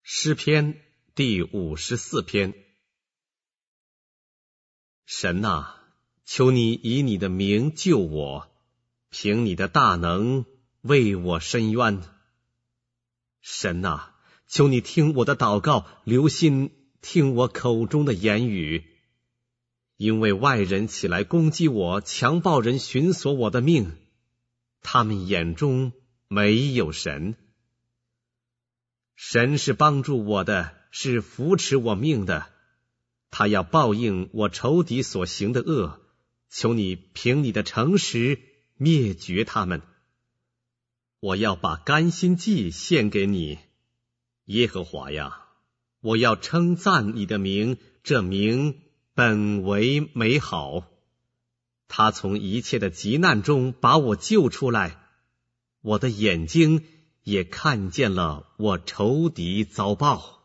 诗篇第54篇。神啊，求你以你的名救我，凭你的大能为我伸冤。神啊，求你听我的祷告，留心听我口中的言语。因为外人起来攻击我，强暴人寻索我的命，他们眼中没有神。神是帮助我的，是扶持我命的，他要报应我仇敌所行的恶，求你凭你的诚实灭绝他们。我要把甘心祭献给你，耶和华呀，我要称赞你的名，这名本为美好。他从一切的急难中把我救出来，我的眼睛也看见了我仇敌遭报。